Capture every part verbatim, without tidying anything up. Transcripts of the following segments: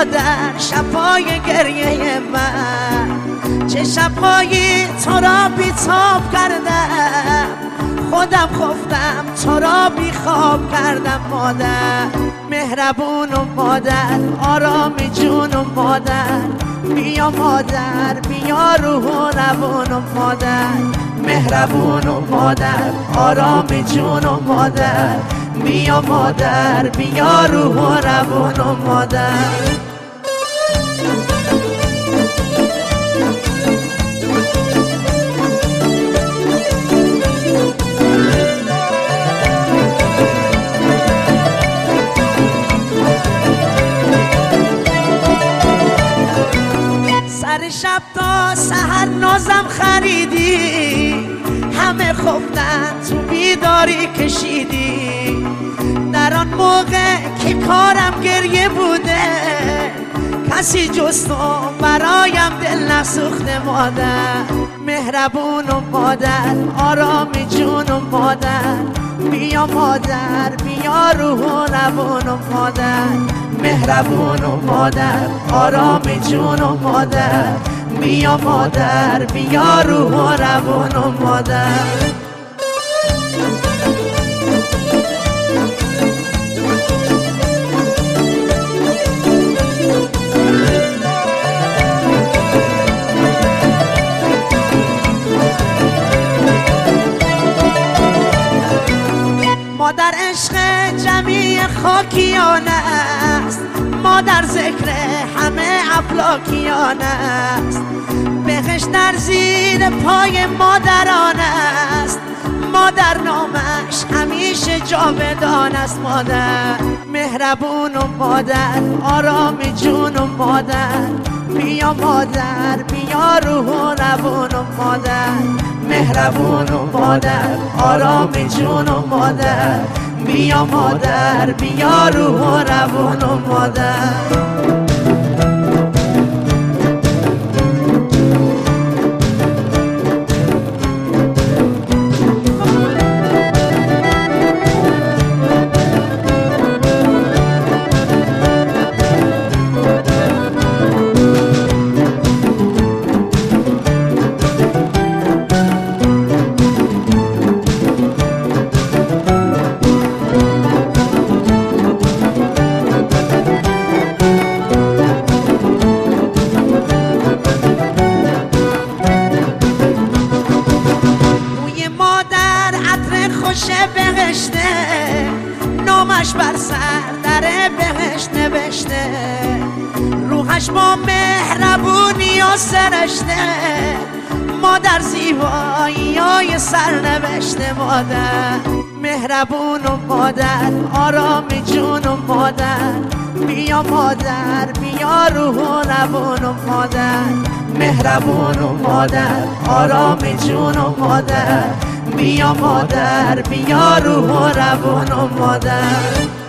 مادر شبهای گریه من، چه شبهایی تو را بی‌تاب کردم، خودم خفتم تو را بی خواب کردم. مادر مهربون و مادر آرامی جون و مادر، بیا مادر بیا روح و روان و مادر، مهربون و مادر آرامی جون و مادر، بیا مادر بیا روح و روان و مادر. سر شب تا سحر نازم خریدی، همه خفتن تو بیداری کشیدی. در آن موقع که کارم گریه بوده، کسی جز تو برایم دل نسوخته. مادر مهربون و مادر آرامی جون و مادر، بیا مادر بیا روح و روان و مادر، مهربون و مادر آرامی جون و مادر، بیا مادر بیا روح و روان و مادر. مادر عشق جمیع خاکیان است، مادر ذکر همه افلاکیان است. بهشت در زیر پای مادران است، مادر نامش همیشه جاودان است. مادر مهربون و مادر آرامی جون و مادر، بیا مادر بیا روح و روان و مادر، مهربون و مادر آرامی جون و مادر، بیا مادر بیا روح و روان و مادر. بهشته نامش بر سر در بهشت نوشته، روحش با مهربونی و سرشته، مادر زیبایی های سر نوشته. مادر مهربون و مادر آرامی جون و مادر، بیا مادر بیا روح و روان و مادر، مهربون و مادر آرامی جون و مادر، بیا مادر بیا روح و روان و مادر.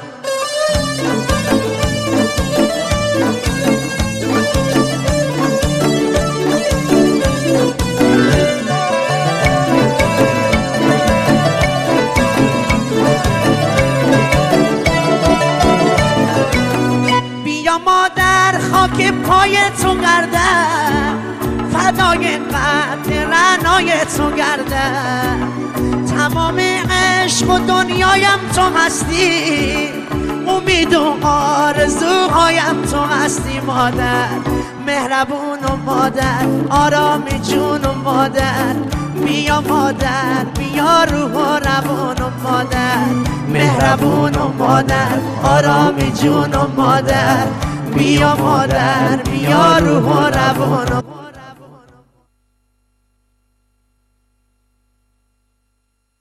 بیا مادر خاک پای تو گردم، فدای قد رعنای تو گردم، تمام عشق و دنیایم تو هستی، امید و آرزوهایم تو هستی. مادر مهربون و مادر آرامی جون و مادر، بیا مادر بیا روح و روان و مادر، مهربون و مادر آرامی جون و مادر، بیا مادر بیا روح و روان و